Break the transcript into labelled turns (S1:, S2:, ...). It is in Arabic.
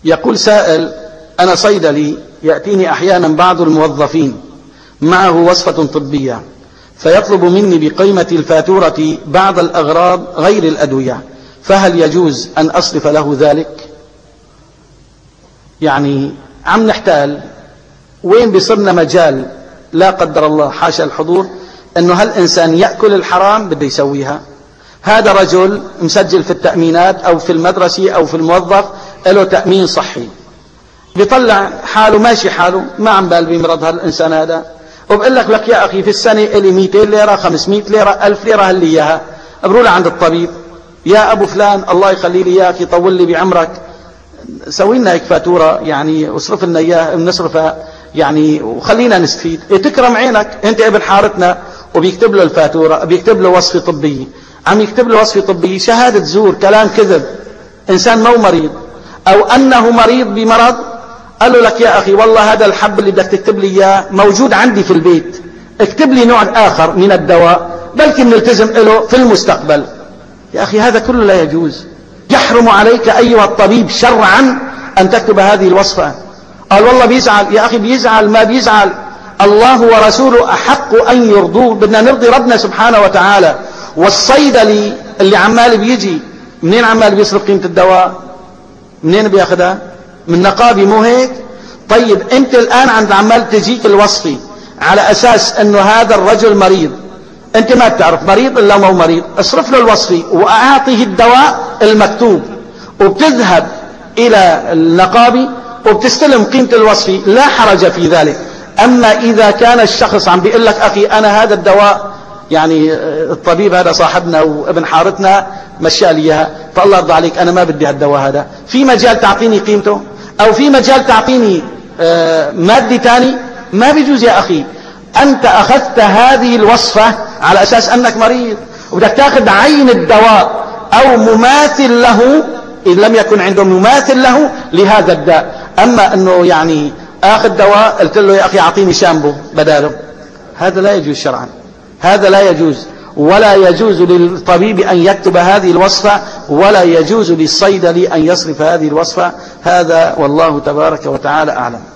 S1: يقول سائل: أنا صيدلي، يأتيني أحيانا بعض الموظفين معه وصفة طبية فيطلب مني بقيمة الفاتورة بعض الأغراض غير الأدوية، فهل يجوز أن أصرف له ذلك؟ يعني عم نحتال وين بيصيرنا مجال لا قدر الله حاشا الحضور أنه هالإنسان يأكل الحرام بده يسويها. هذا رجل مسجل في التأمينات أو في المدرسة أو في الموظف له تأمين صحي، بيطلع حاله ماشي حاله ما عم بال بمرض هالإنسان هذا، وبقول لك يا أخي في السنة إلي 200 ليرة 500 ليرة 1000 ليرة هل لي إياها. أبروح عند الطبيب: يا أبو فلان الله يخلي لي إياك يطول لي بعمرك، سوي لنا هيك فاتورة يعني واصرف لنا إياها بنصرفها يعني وخلينا نستفيد. تكرم عينك، أنت ابن حارتنا. وبيكتب له الفاتورة، بيكتب له وصفة طبية، عم يكتب له وصفة طبية شهادة زور، كلام كذب، إنسان مو مريض أو أنه مريض بمرض. قال له: لك يا أخي والله هذا الحب اللي بدك تكتب لي إياه موجود عندي في البيت، اكتب لي نوع آخر من الدواء بلكن نلتزم له في المستقبل. يا أخي هذا كله لا يجوز. يحرم عليك أيها الطبيب شرعا أن تكتب هذه الوصفة. قال: والله بيزعل. يا أخي بيزعل ما بيزعل، الله ورسوله أحق أن يرضوه، بدنا نرضي ربنا سبحانه وتعالى. والصيدلي اللي عمال بيجي منين عمال بيصرف قيمة الدواء؟ منين بياخدها؟ من نقابي، مو هيك؟ طيب انت الآن عند عمال تجيك الوصفي على أساس أنه هذا الرجل مريض، انت ما بتعرف مريض إلا مو مريض، اصرف له الوصفي وأعطيه الدواء المكتوب، وبتذهب إلى النقابي وبتستلم قيمة الوصفي، لا حرج في ذلك. أما إذا كان الشخص عم بيقول لك: أخي أنا هذا الدواء يعني الطبيب هذا صاحبنا وابن حارتنا مشى لي اياها، فالله يرضى عليك أنا ما بدي هالدواء هذا، في مجال تعطيني قيمته أو في مجال تعطيني مادة تاني؟ ما بيجوز يا أخي. أنت أخذت هذه الوصفة على أساس أنك مريض وبدك تأخذ عين الدواء أو مماثل له إن لم يكن عنده مماثل له لهذا الداء. أما أنه يعني آخذ دواء قلت له: يا أخي أعطيني شامبو بداله، هذا لا يجوز شرعا، هذا لا يجوز. ولا يجوز للطبيب أن يكتب هذه الوصفة، ولا يجوز للصيدلي أن يصرف هذه الوصفة. هذا والله تبارك وتعالى أعلم.